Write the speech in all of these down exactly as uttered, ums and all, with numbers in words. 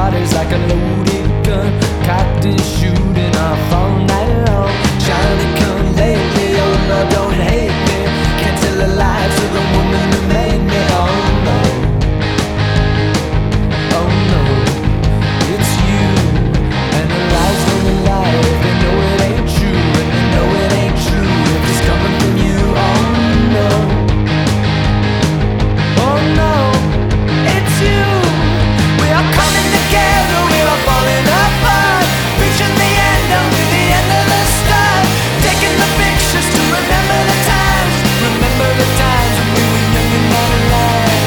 body's like a loaded gun, cocked and shooting off all night long. Trying to come lately, oh no, don't hate me. Can't tell the lies of the woman who made me. Oh no, oh no, it's you. And the lies don't lie, they know it ain't true, and they know it ain't true if it's coming from you. Oh no, oh no, it's you. We are coming together, we are falling apart, reaching the end, only the end of the start. Taking the pictures to remember the times, remember the times when we were young and not alive.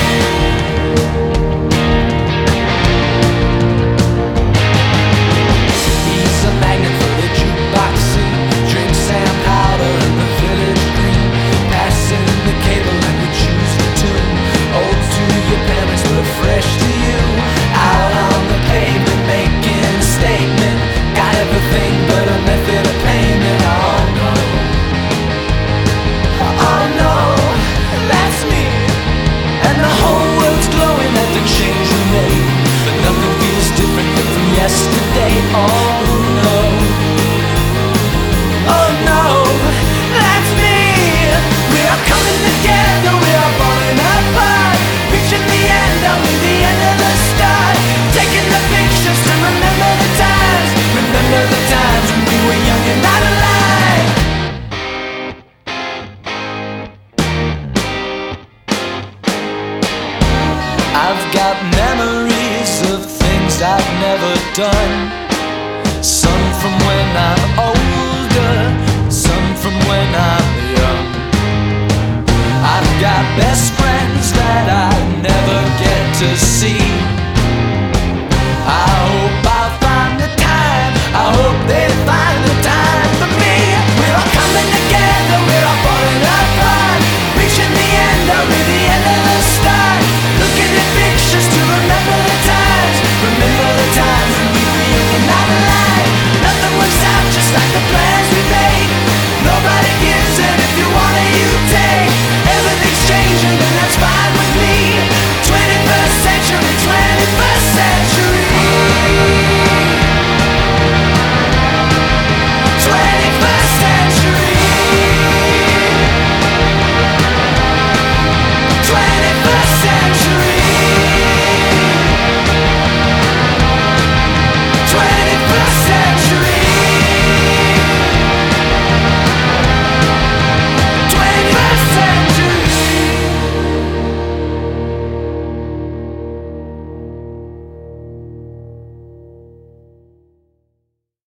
He's a magnet for the jukebox scene, drinks and powder and the village green, passing the cable and we choose the tune. Old to your parents but fresh to you, out on the pavement making a statement. Got everything but a method of payment. Oh no, oh no, that's me. And the whole world's glowing at the change we made, but nothing feels different from yesterday. Oh no, oh no, that's me. We are coming together, we are falling apart, reaching the end, only the end of the start. Taking the pictures to remember the times, remember the times when we were young and not alive. I've got memories of things I've never done, some from when I'm older, some from when I'm young. I've got best friends that I never get to see,